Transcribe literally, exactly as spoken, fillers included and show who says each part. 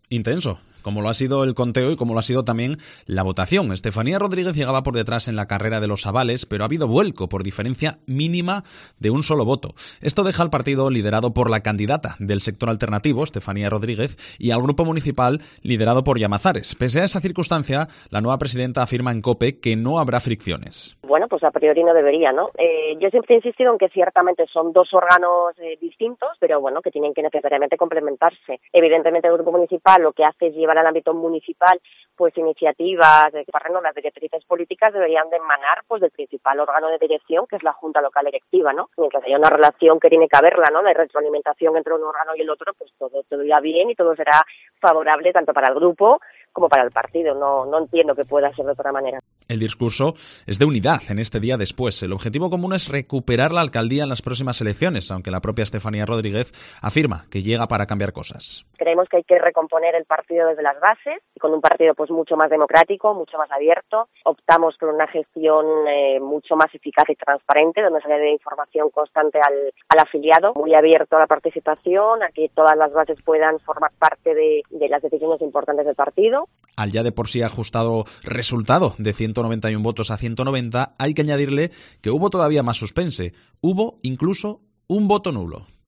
Speaker 1: Intenso, como lo ha sido el conteo y como lo ha sido también la votación. Estefanía Rodríguez llegaba por detrás en la carrera de los avales, pero ha habido vuelco por diferencia mínima de un solo voto. Esto deja al partido liderado por la candidata del sector alternativo, Estefanía Rodríguez, y al grupo municipal liderado por Llamazares. Pese a esa circunstancia, la nueva presidenta afirma en COPE que no habrá fricciones.
Speaker 2: Bueno, pues a priori no debería, ¿no? Eh, yo siempre he insistido en que ciertamente son dos órganos eh, distintos, pero bueno, que tienen que necesariamente complementarse. Evidentemente el grupo municipal lo que hace es llevar al ámbito municipal pues iniciativas, eh, no, las directrices políticas deberían de emanar pues del principal órgano de dirección, que es la Junta Local Electiva, ¿no? Mientras haya una relación que tiene que haberla, ¿no? La retroalimentación entre un órgano y el otro, pues todo, todo irá bien y todo será favorable tanto para el grupo como para el partido. No, no entiendo que pueda ser de otra manera.
Speaker 1: El discurso es de unidad en este día después. El objetivo común es recuperar la alcaldía en las próximas elecciones, aunque la propia Estefanía Rodríguez afirma que llega para cambiar cosas.
Speaker 2: Creemos que hay que recomponer el partido desde las bases, con un partido pues mucho más democrático, mucho más abierto. Optamos por una gestión eh, mucho más eficaz y transparente, donde se le dé información constante al, al afiliado, muy abierto a la participación, a que todas las bases puedan formar parte de, de las decisiones importantes del partido.
Speaker 1: Al ya de por sí ajustado resultado de ciento noventa y uno votos a ciento noventa, hay que añadirle que hubo todavía más suspense. Hubo incluso un voto nulo.